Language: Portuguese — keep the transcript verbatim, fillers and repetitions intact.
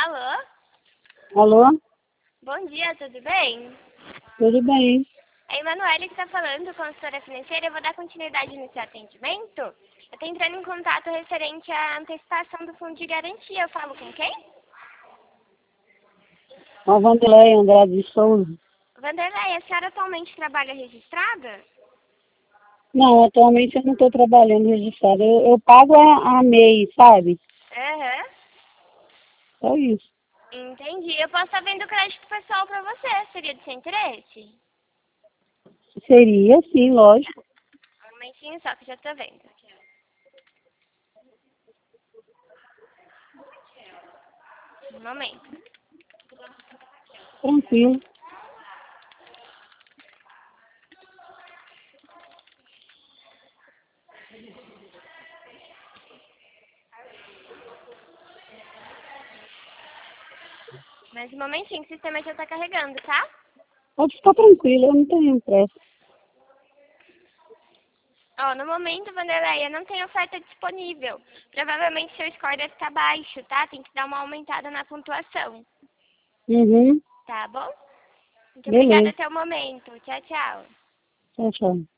Alô? Alô? Bom dia, tudo bem? Tudo bem? É a Emanuele que está falando, consultora financeira. Eu vou dar continuidade no seu atendimento. Eu estou entrando em contato referente à antecipação do fundo de garantia. Eu falo com quem? A Vanderlei Andrade de Souza. Vanderlei, a senhora atualmente trabalha registrada? Não, atualmente eu não estou trabalhando registrado. Eu, eu pago a, a MEI, sabe? Aham. Só isso. Entendi. Eu posso estar vendo crédito pessoal para você. Seria de seu interesse? Seria, sim, lógico. Um momentinho só que eu já estou vendo. Um momento. Tranquilo. Mais um momentinho, o sistema já está carregando, tá? Pode ficar tranquilo, eu não tenho pressa. Ó, no momento, Vanderlei, eu não tenho oferta disponível. Provavelmente seu score deve estar baixo, tá? Tem que dar uma aumentada na pontuação. Uhum. Tá bom? Muito obrigada Beleza. até o momento. Tchau, tchau. Tchau, tchau.